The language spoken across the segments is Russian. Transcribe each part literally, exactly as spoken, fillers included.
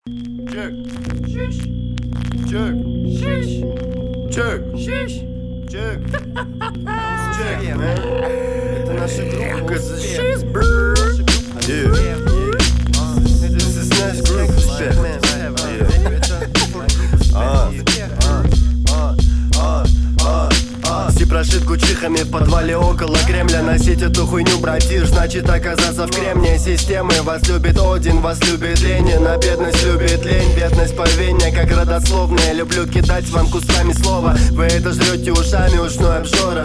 Чек. Шиш. Чек. Шиш. Чек. Шиш. Чек. Чек, man. Это наша группа. Шиш, брррр. Yeah. This is наш группа, shit. Все прошитку чихами в подвале около Кремля. Носить эту хуйню, братиш, значит оказаться в кремне системы. Вас любит Один, вас любит Ленин. А бедность любит лень, бедность по вене, как родословная. Люблю кидать вам кусками слова. Вы это жрете ушами, ушной обжора.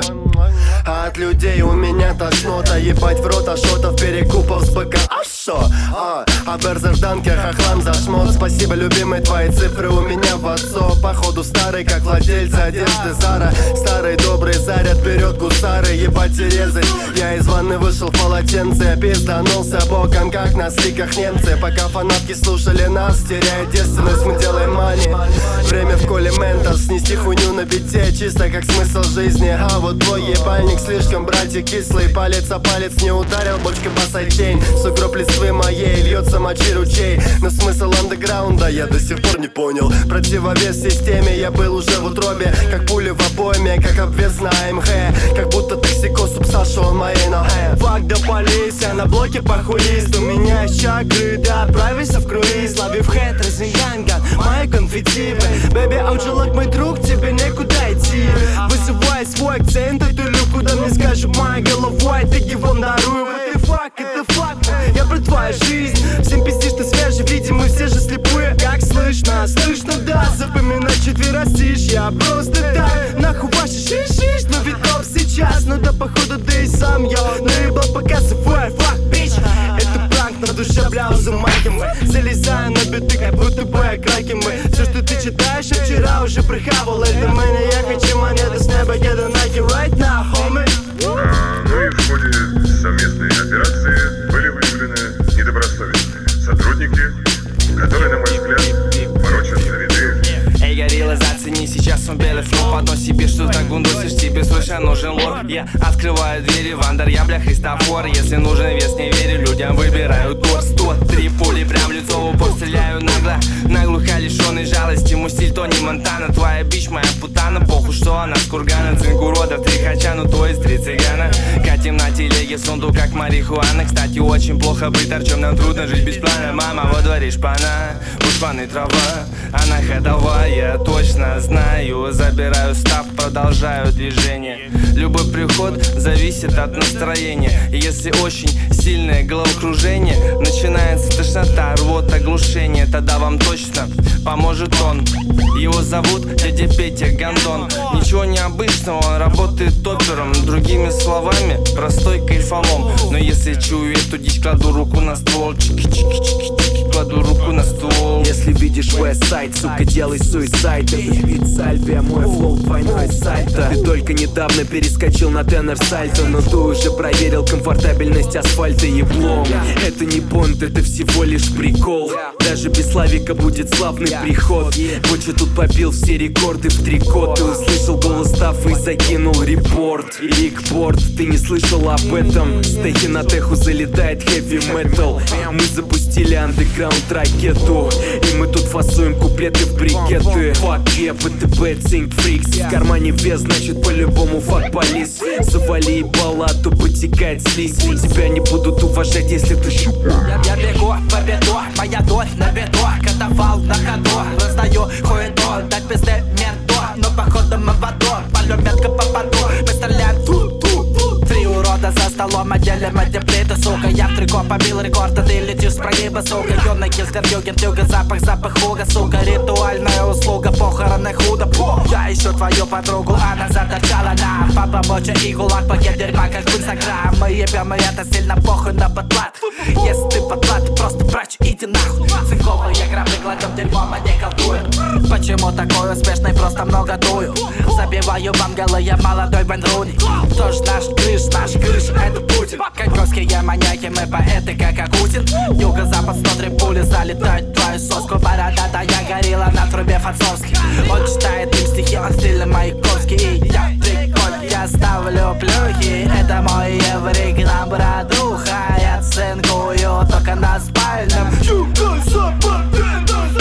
А от людей у меня тошнота. Ебать в рот ашотов, перекупов с БК. А шо? А, а берзерданке хохлам за шмот. Спасибо, любимый, твои цифры у меня в отцо. Походу старый, как владельцы одежды Зара. Старый добрый заряд берет гусары. Ебать и резать. Я из ванны вышел в полотенце, пизданулся боком, как на сликах немцы. Пока фанатки слушали нас, теряя девственность, мы делаем мани. Время в коле ментос, снести хуйню на бите. Чисто как смысл жизни. А вот твой ебальник слишком, братья, кислый. Палец о палец не ударил, бочка босай тень. Сугроб листвы моей льется мочи ручей. Но смысл андеграунда я до сих пор не понял. Противовес системе, я был уже в утробе. Как пули в обойме, как обвес на АМХ. Как будто токсикоз сошел моей ноге. Фак да полис, я на блоке похуист. У меня есть чакры, да отправишься в круиз. Ловив хэт, разинганган, мои конфетти. Бэби, ауджелок, мой друг, тебе некуда идти. Вызывай свой акцент, эту люк, куда мне скажут моей головой. Ты его дарую, это фак, это факт. Я про твою жизнь, всем пиздишь, ты свежий, видим, мы все же слепые. Как слышно, слышно, да, запоминать четверостишь. Я просто так, нахуй ваши шиш-шиш. Но видов сейчас, ну да походу ты и сам я наебал, показывай, фак, бич. Это пранк, на душе бляузы майки мы. Залезаю на биты, как будто бы краки мы. Все, что ты читаешь, я вчера уже прихавал. Это мы не я хочу монеты с неба, get a Nike right now, homie. А, ну и в ходе совместной операции были выявлены недобросовестные сотрудники, которые, на мой взгляд, порочат ряды. Эй, горилла, зацени, сейчас он белый флоп. Потом себе что-то гундосишь, тебе срочно нужен лор. Я открываю двери, Вандер, я бля Христофор. Если нужен вес, не верю людям, выбираю торс. Сто три пули, прям в лицо в упор стреляю нагло. Наглухо лишённый жалости, мой стиль Тони Монтана. Твоя бич, моя путана, похуй, что она с кургана. Цинк уродов, три хача, ну то есть три цыгана. Катим на телеге, сунду как марихуана. Кстати, очень плохо быть торчом, нам трудно жить без плана. Мама во дворе шпана, у шпаны трава, она ходовая. Я точно знаю, забираю став, продолжаю движение. Любой приход зависит от настроения. И если очень сильное головокружение, начинается тошнота, рвота, оглушение, тогда вам точно поможет он. Его зовут дядя Петя Гондон. Ничего необычного, он работает топером. Другими словами, простой кайфолом. Но если чую эту дичь, кладу руку на ствол. Чики-чики-чики-чики, кладу руку на ствол. Если видишь веб-сайт, сука, делай суицайд. Это бит сальвия, мой флоу двойной сальто. Ты только недавно перескочил на тенор сальто, но ты уже проверил комфортабельность асфальта еблом. Это не понт, это всего лишь прикол. Даже без Славика будет славный приход. Боча тут побил все рекорды в трико. Ты услышал голос Тафа и закинул репорт. Рикпорт, ты не слышал об этом? Стейки на теху залетает хэви метал. Мы запустили андеграунд ракету, и мы тут фасуем куплеты в брикеты. Фак е, ПТБ, цинк, фрикс. В кармане вес, значит по-любому фак полис. Завали палату, потекает слизь. Тебя не будут уважать, если ты щуп. Я, я бегу по беду, моя дочь на беду. Катафал на ходу, раздаю хуету. Дать пизды менту, но походу мы в аду. Полю метко попаду, мы стреляем ту-ту-ту. Три урода за столом, отделим эти плиты, сука. Я в трико побил рекорд, а ты летишь с прогиба, сука. Юный киллер, юген, тюга, запах, запах хуга, сука. Ритуальная услуга, похороны худо. Я ищу твою подругу, она заторчала нам. Папа, боча и гулаг, пакет дерьма, как в инстаграм. Мы ебем, и это сильно похуй на подплат. Если ты подплат, просто прочь, иди нахуй. Цинковые грабли, кладем дерьмом, а не колдуем. Почему такой успешный, просто много дую. Забиваю бангалы, я молодой Вейн Руни. Кто ж наш крыш, наш крыш, это Путин. Коньковские маньяки, мы поэты, как Акутин. Юго-запад, сто три пули залетают в твою соску. Бородатая горилла на трубе фацовский. Он читает им стихи, он стильно Маяковский. И я приколь, я ставлю плюхи. Это мой еврик, братуха. Я цинкую только на спальном. Юго-запад,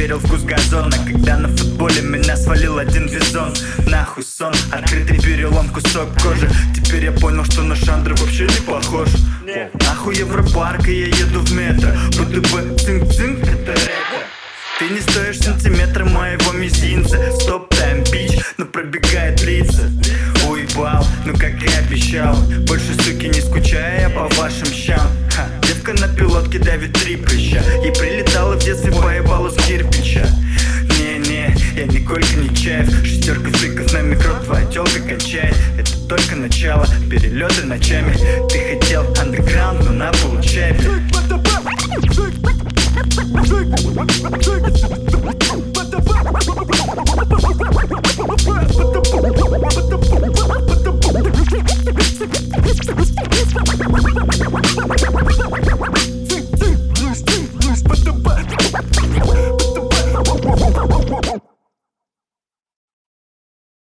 проверил вкус газона, когда на футболе меня свалил один бизон. Нахуй сон, открытый перелом, кусок кожи. Теперь я понял, что на Шандра вообще не похож. Нахуй Европарк, и я еду в метро. будто бы цинк-цинк, это рэпер. Ты не стоишь сантиметра моего мизинца. Стоп-тайм, бич, но пробегает лица. Уебал, ну как и обещал. Больше, суки, не скучая я по вашим щам. Ха, девка на пилотке давит три прыща. Ей прилетала в детстве, поебала с кирпича. Не-не, я не Колька, не Чаев. Шестерка фриков на микро, твоя тёлка качает. Это только начало, перелеты ночами. Ты хотел андеграунд, но на получай, блядь.